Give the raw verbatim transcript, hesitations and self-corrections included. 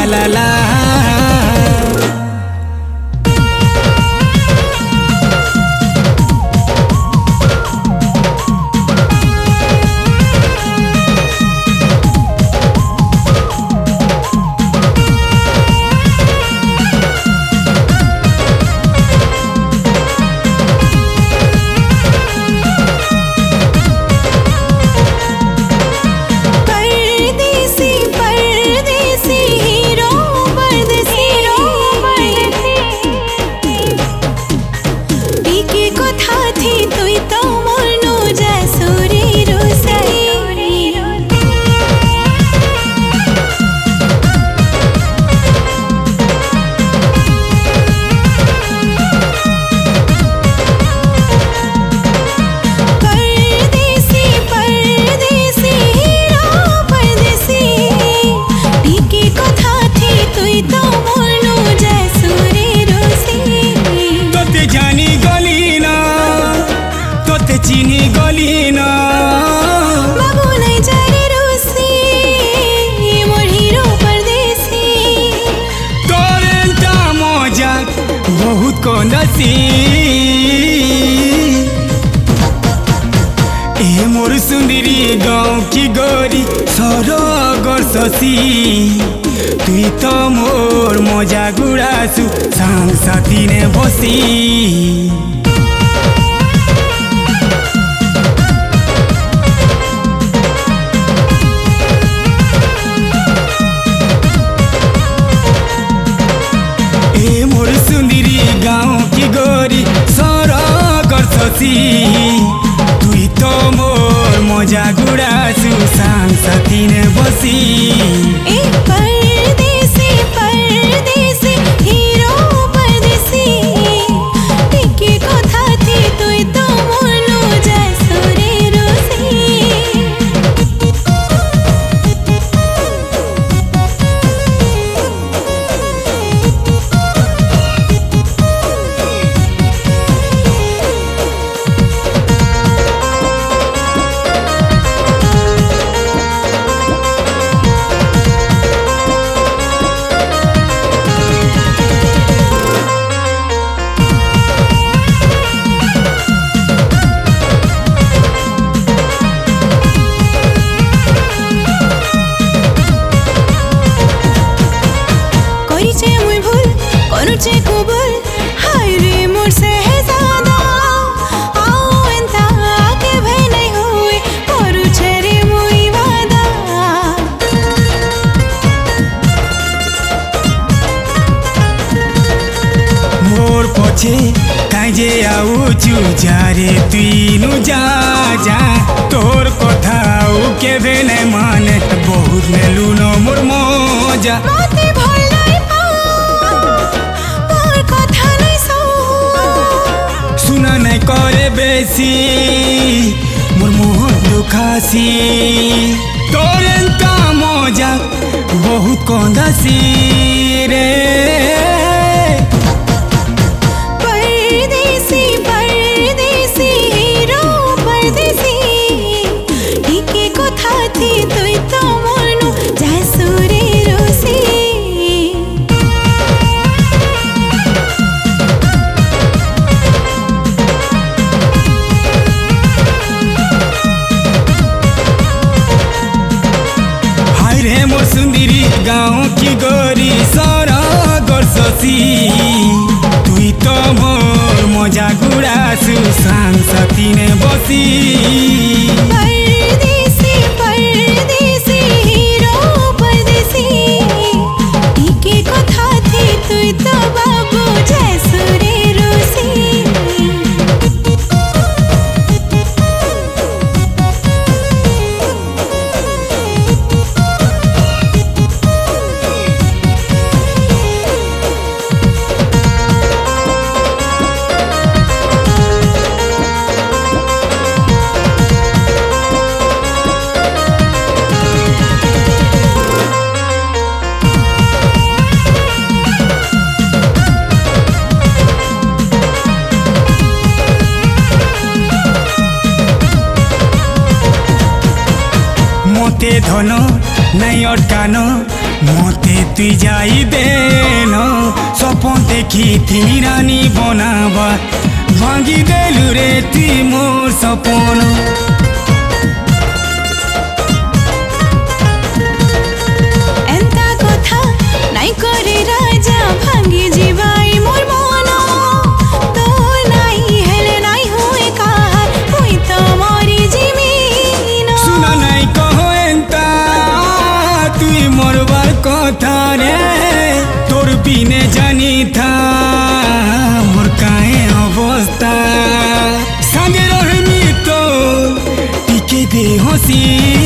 ला ला। चिनी गलिना बाबू नहीं जाने रूसी मोर हीरो परदेसी तोरेंटा मजाक बहुत कोंदासी ए मोर सुंदरी गाँव की गोरी सरगर शशि तुई तो मोर मजा गुड़ासु सांग साथी ने बसी गाँव की गोरी सरगर शशि तुई तो मोर मजा गुड़ासु सांग साथी ने बसी ए परदेसी परदेसी हीरो परदेसी टिके कथा थी तुई तो मोरनु जैसुरे चे कुबल हाय रे मोर शहजादा आओ एंता आके भय नहीं हुए करू छे रे मुई वादा मोर पछे काई जे आउचु जा रे तुई नु जा जा तोर कथा आउ केबे नहीं माने बहुत नेलु न मोर मजा मते भल नहीं सुना नहीं करे बेसी मोर मोहन दुखासी तोरेंता मजाक बहुत कोंदासी रे परदेसी परदेसी हीरो परदेसी टिके कथा थी तुई तो मोरनु जैसुरे रूसी मोर सुंदरी गाँव की गोरी सरगर शशि तुई तो मोर मजा गुड़ासु सांग साथी ने बसी परदेसी परदेसी हीरो परदेसी टिके कथा थी तुई तो बाबू जैसुरे रूसी मोते धन नहीं अटकान মতে তুই যাই দেন স্বপন দেখি তিনি রানী বনাবা ভাঙি দেলু রে তুই মোর স্বপন एंता कथा नाई करे राजा भांगी जीवाई मोर मन तो नाई हेले नाई हुए काहार हुई तो मोरी जिमीन শুনা নাই কহ এন্তা তুই মরবার কথা রে তোর বিনে জানি থা মোর কায়ে অবস্থা সাঙ্গে রহমি তো টিকে দে হসি